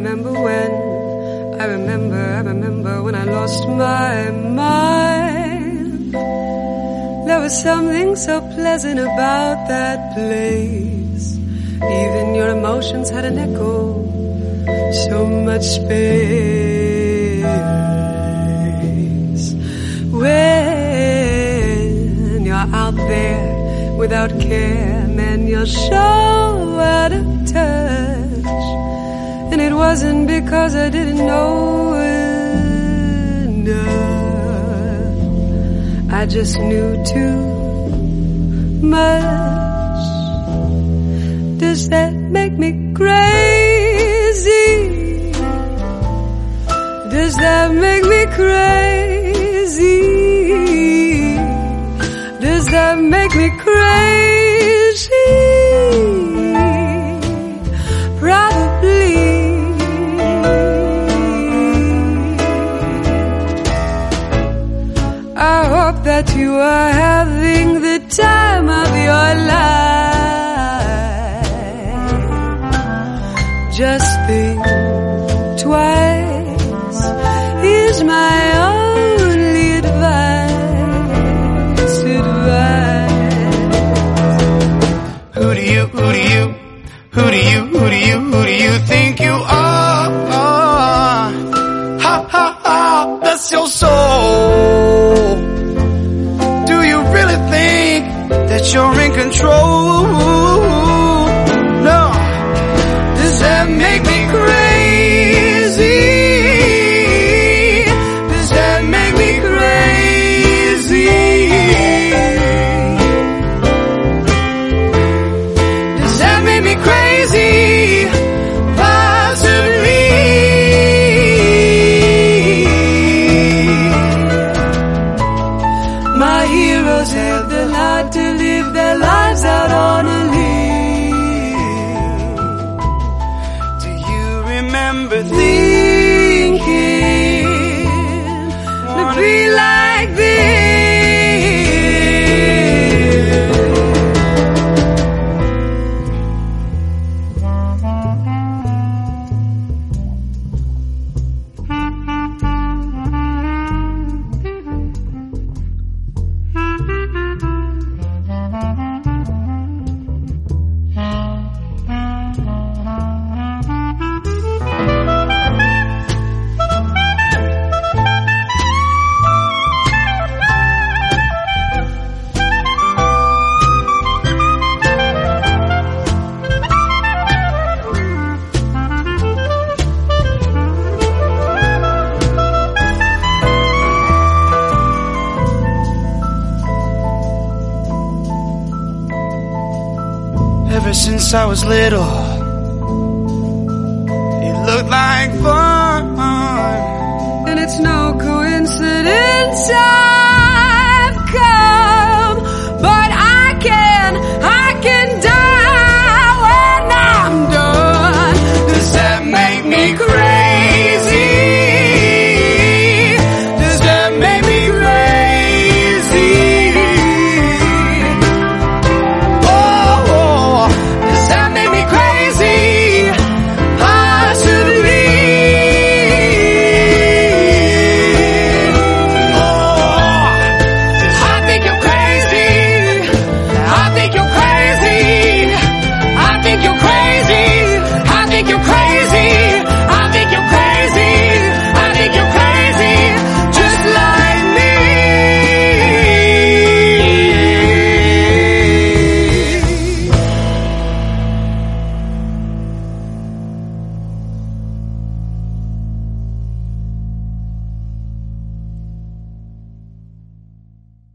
remember when I lost my mind. There was something so pleasant about that place. Even your emotions had an echo, so much space. When you're out there without care, man, you're so out of touch. And it wasn't because I didn't know enough. I just knew too much. Does that make me crazy? Does that make me crazy? Does that make me crazy? Probably. I hope that you are having the time of your life. Just think twice is my only advice. Who do you think you are? Ha ha ha, that's your soul. Do you really think that you're in control? No. Does that make me crazy? Does that make me crazy? Does that make me crazy? Possibly. My heroes have the heart to live their lives out on a limb. Do you remember thinking to be like this? Ever since I was little, it looked like